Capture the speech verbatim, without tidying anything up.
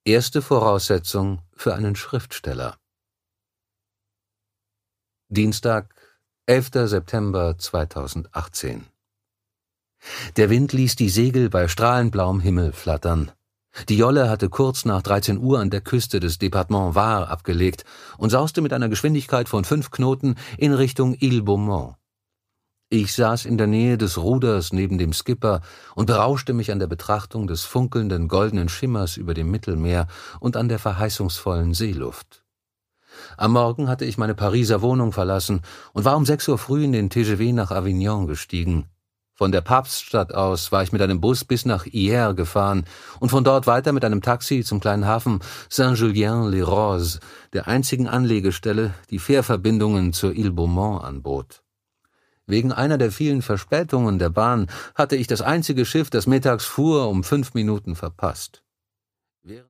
Erste Voraussetzung für einen Schriftsteller. Dienstag, elfter September zweitausendachtzehn. Der Wind ließ die Segel bei strahlend blauem Himmel flattern. Die Jolle hatte kurz nach dreizehn Uhr an der Küste des Departement Var abgelegt und sauste mit einer Geschwindigkeit von fünf Knoten in Richtung Île Beaumont. Ich saß in der Nähe des Ruders neben dem Skipper und berauschte mich an der Betrachtung des funkelnden goldenen Schimmers über dem Mittelmeer und an der verheißungsvollen Seeluft. Am Morgen hatte ich meine Pariser Wohnung verlassen und war um sechs Uhr früh in den T G V nach Avignon gestiegen. Von der Papststadt aus war ich mit einem Bus bis nach Hyères gefahren und von dort weiter mit einem Taxi zum kleinen Hafen Saint-Julien-les-Roses, der einzigen Anlegestelle, die Fährverbindungen zur Île Beaumont anbot. Wegen einer der vielen Verspätungen der Bahn hatte ich das einzige Schiff, das mittags fuhr, um fünf Minuten verpasst.